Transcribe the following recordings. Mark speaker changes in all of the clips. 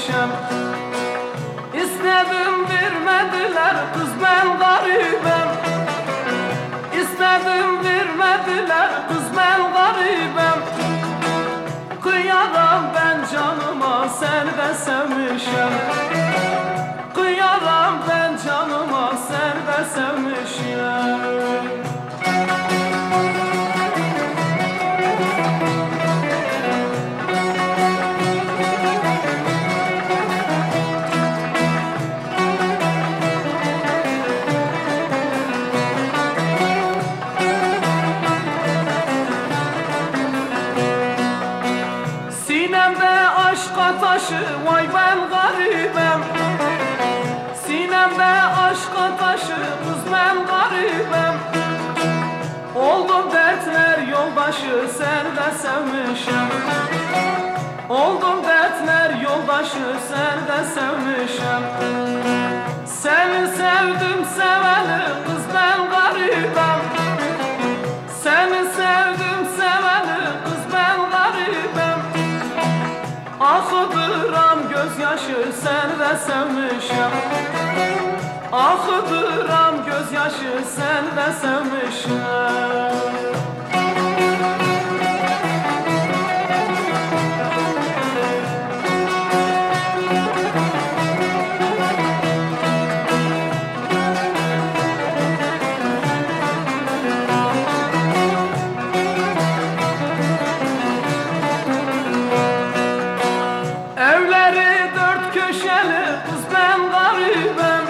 Speaker 1: sevmişim. İstedim vermediler, kız ben garibim. İstedim vermediler, kız ben garibim. Kıyaram ben canıma, sen de sevmişim. Kıyaram ben canıma, sen de sevmişim. Sinemde aşka taşı, vay ben garibim. Sinemde aşka taşı, kız ben garibim. Oldum dertler yoldaşı, sen de sevmişim. Oldum dertler yoldaşı, sen de sevmişim. Seni sevdim seveli, kız ben garibim. Seni sevdim seveli, kız ben garibim. Akıdıram gözyaşı, sen de sevmişim. Akıdıram gözyaşı, sen de sevmişim. Evleri dört köşeli, kız ben garibim.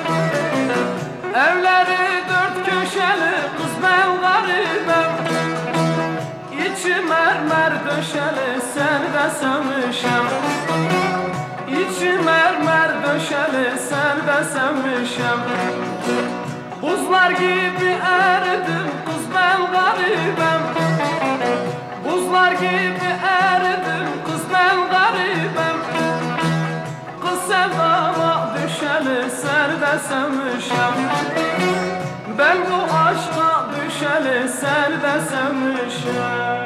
Speaker 1: Evleri dört köşeli, kız ben garibim. İçi mermer döşeli, sen de sevmişim. İçi mermer döşeli, sen de sevmişim. Buzlar gibi eridim, kız ben garibim. Buzlar gibi eridim, kız ben garibim. Kız sevdama düşeli, sen de sevmişim. Ben bu aşka düşeli, sen de sevmişim.